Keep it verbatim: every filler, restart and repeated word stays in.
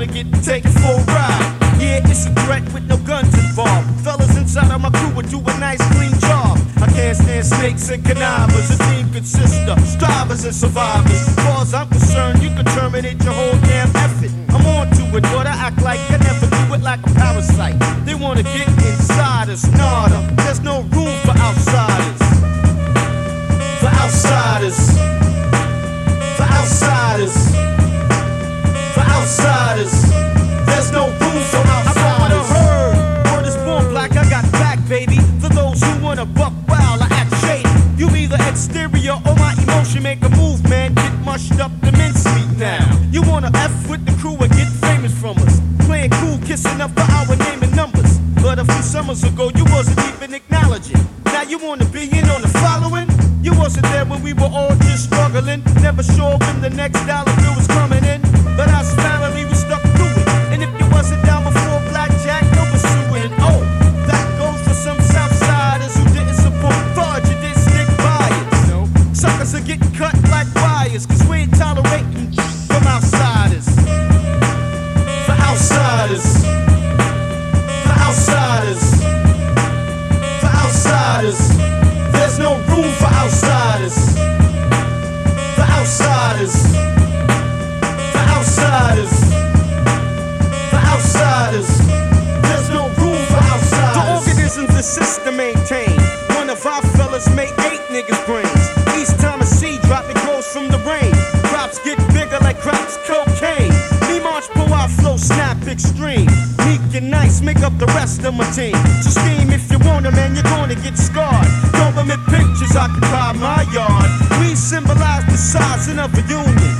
wanna get taken for a ride. Yeah, it's a threat with no guns involved. Fellas inside of my crew would do a nice clean job. I can't stand snakes and connivers. A team consists of strivers and survivors. As far as I'm concerned, you can terminate your whole damn effort. I'm on to it, but I act like I never do it like a parasite. They wanna get inside us, nada. There's no room for outsiders. For outsiders. For outsiders. For outsiders. There's no room for outsiders. I heard. Word is born black, I got back, baby. For those who wanna buck wild, I act shady. You either exterior or my emotion make a move, man. Get mushed up the mincemeat now. You wanna F with the crew and get famous from us. Playing cool, kissing up for our name and numbers. But a few summers ago, you wasn't even acknowledging. Now you wanna be in on the following? You wasn't there when we were all just struggling. Never sure when the next dollar bill was coming in. But as family, we stuck through it. And if you wasn't down before Blackjack, no pursuing it. Oh, that goes for some Southsiders who didn't support fudge, you didn't stick by it. No, suckers are getting cut like wires, cause we ain't tolerating from outsiders. For outsiders. For outsiders. For outsiders. There's no room for outsiders. For outsiders. For outsiders. For outsiders. There's no room for outsiders. The organism's the system maintained. One of our fellas make eight niggas brains. Each time a seed drop, it grows from the rain. Crops get bigger like crops cocaine. Me march, pull our flow, snap extreme. Meek and nice, make up the rest of my team. So scheme if you want 'em, man, you're gonna get scarred. Government pictures occupy my yard. We symbolize the sizing of a union.